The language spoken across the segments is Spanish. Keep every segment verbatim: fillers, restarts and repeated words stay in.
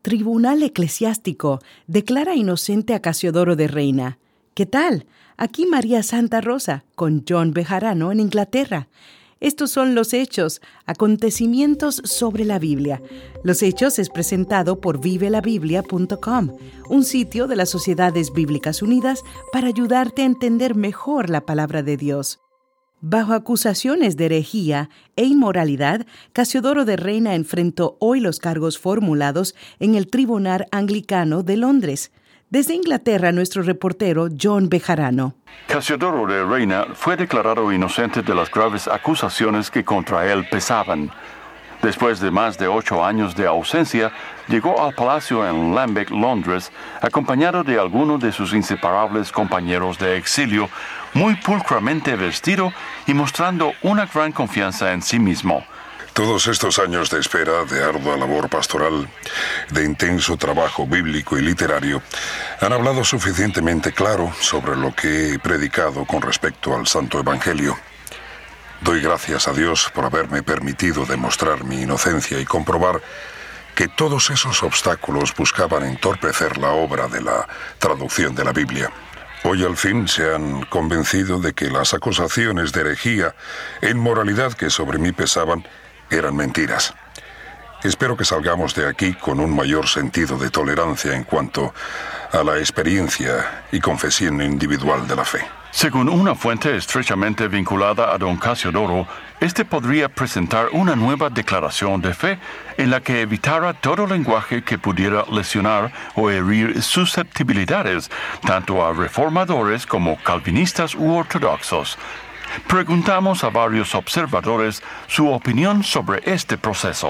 Tribunal Eclesiástico declara inocente a Casiodoro de Reina. ¿Qué tal? Aquí María Santa Rosa, con John Bejarano en Inglaterra. Estos son Los Hechos, acontecimientos sobre la Biblia. Los Hechos es presentado por vive la biblia punto com, un sitio de las Sociedades Bíblicas Unidas para ayudarte a entender mejor la palabra de Dios. Bajo acusaciones de herejía e inmoralidad, Casiodoro de Reina enfrentó hoy los cargos formulados en el Tribunal Anglicano de Londres. Desde Inglaterra, nuestro reportero John Bejarano. Casiodoro de Reina fue declarado inocente de las graves acusaciones que contra él pesaban. Después de más de ocho años de ausencia, llegó al palacio en Lambeth, Londres, acompañado de algunos de sus inseparables compañeros de exilio, muy pulcramente vestido y mostrando una gran confianza en sí mismo. Todos estos años de espera, de ardua labor pastoral, de intenso trabajo bíblico y literario, han hablado suficientemente claro sobre lo que he predicado con respecto al Santo Evangelio. Doy gracias a Dios por haberme permitido demostrar mi inocencia y comprobar que todos esos obstáculos buscaban entorpecer la obra de la traducción de la Biblia. Hoy al fin se han convencido de que las acusaciones de herejía e inmoralidad que sobre mí pesaban eran mentiras. Espero que salgamos de aquí con un mayor sentido de tolerancia en cuanto a la experiencia y confesión individual de la fe. Según una fuente estrechamente vinculada a don Casiodoro, este podría presentar una nueva declaración de fe en la que evitara todo lenguaje que pudiera lesionar o herir susceptibilidades, tanto a reformadores como calvinistas u ortodoxos. Preguntamos a varios observadores su opinión sobre este proceso.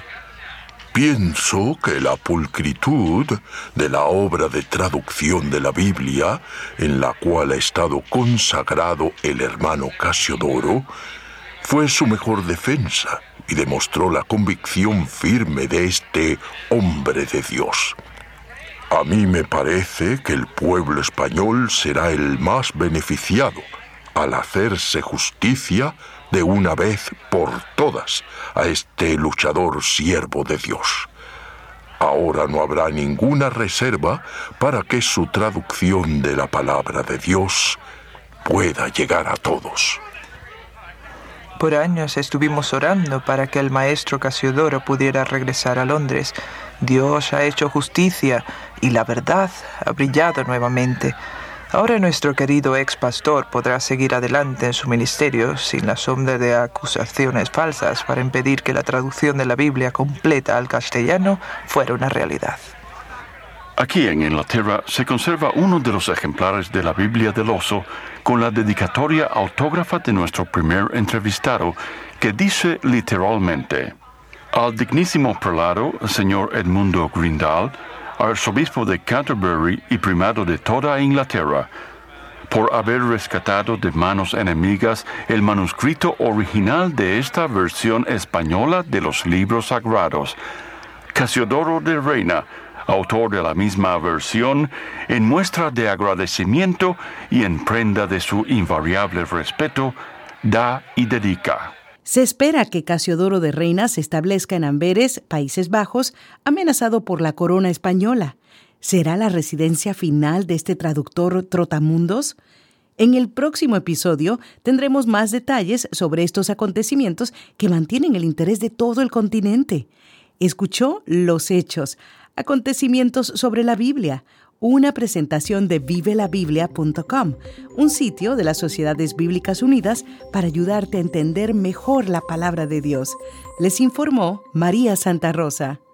Pienso que la pulcritud de la obra de traducción de la Biblia, en la cual ha estado consagrado el hermano Casiodoro, fue su mejor defensa y demostró la convicción firme de este hombre de Dios. A mí me parece que el pueblo español será el más beneficiado al hacerse justicia de una vez por todas a este luchador siervo de Dios. Ahora no habrá ninguna reserva para que su traducción de la palabra de Dios pueda llegar a todos. Por años estuvimos orando para que el maestro Casiodoro pudiera regresar a Londres. Dios ha hecho justicia y la verdad ha brillado nuevamente. Ahora nuestro querido ex pastor podrá seguir adelante en su ministerio sin la sombra de acusaciones falsas para impedir que la traducción de la Biblia completa al castellano fuera una realidad. Aquí en Inglaterra se conserva uno de los ejemplares de la Biblia del Oso con la dedicatoria autógrafa de nuestro primer entrevistado, que dice literalmente: al dignísimo prelado, señor Edmundo Grindal, arzobispo de Canterbury y primado de toda Inglaterra, por haber rescatado de manos enemigas el manuscrito original de esta versión española de los libros sagrados. Casiodoro de Reina, autor de la misma versión, en muestra de agradecimiento y en prenda de su invariable respeto, da y dedica. Se espera que Casiodoro de Reina se establezca en Amberes, Países Bajos, amenazado por la corona española. ¿Será la residencia final de este traductor trotamundos? En el próximo episodio tendremos más detalles sobre estos acontecimientos que mantienen el interés de todo el continente. Escuchó Los Hechos, acontecimientos sobre la Biblia, una presentación de vive la biblia punto com, un sitio de las Sociedades Bíblicas Unidas para ayudarte a entender mejor la palabra de Dios. Les informó María Santa Rosa.